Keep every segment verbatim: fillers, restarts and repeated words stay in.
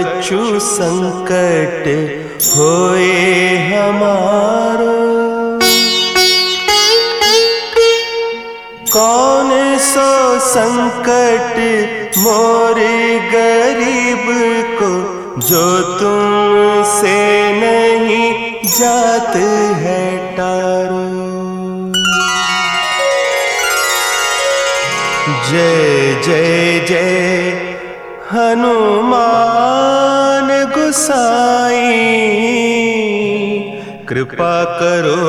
कछु संकट होए हमारो। कौन सो संकट मोरे गरीब को, जो तुमसे नहीं जात है टारो। जय जय जय हनुमान गोसाई, कृपा करो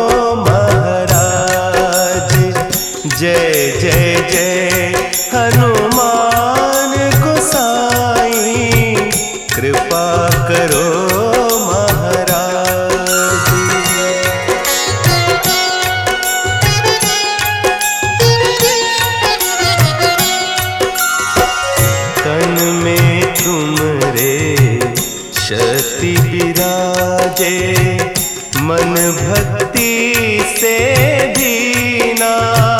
महाराज। जय जय जय हनुमान गोसाई, कृपा करो महाराज। तन में तुमरे शक्ति विराजे, मन भक्ति से दीना।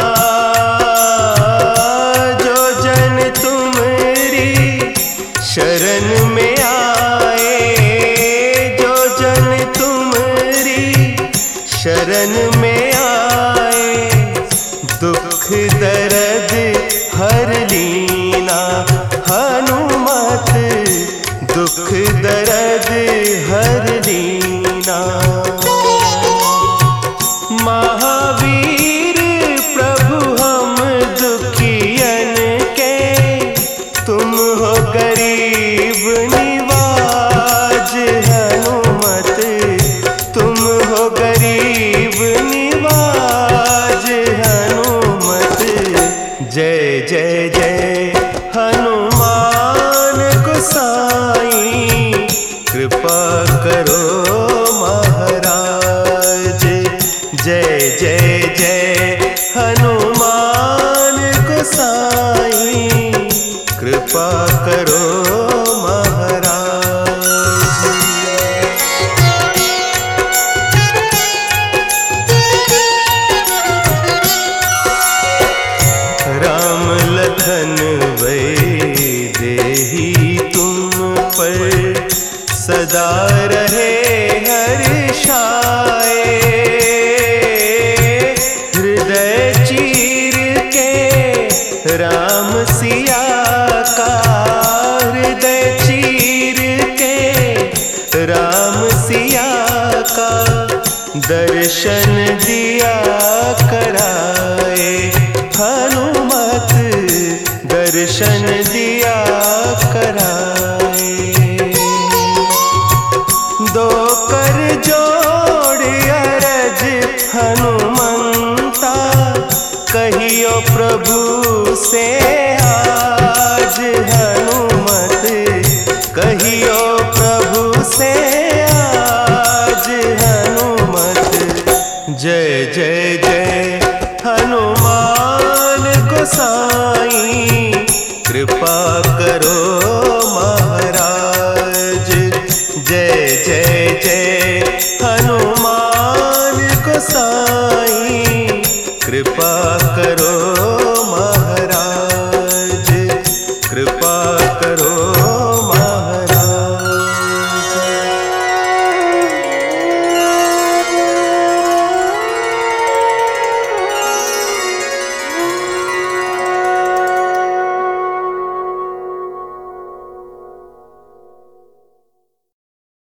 जो जन तुमरी शरण में आए, जो जन तुमरी शरण में आए, दुख दर्द हर लीना। हनुमत दुख दर्द हर लीना। महावीर प्रभु हम दुखियन के, तुम हो गरीब निवाज। हनुमत तुम हो गरीब निवाज। हनुमत जय जय जय हनुमान गोसाई, कृपा करो महाराज। जय जय जय हनुमान गोसाई, कृपा करो महाराज। राम लखन वैदेही तुम पर सदा रहे हर्षाए। हृदय चीर के राम सिया का, हृदय चीर के राम सिया का, दर्शन दिया कराए। हनुमत दर्शन दिया कराए। दो कर जोड़ अरज हनुमंता, कहियो प्रभु से आज। हनुमत कहियो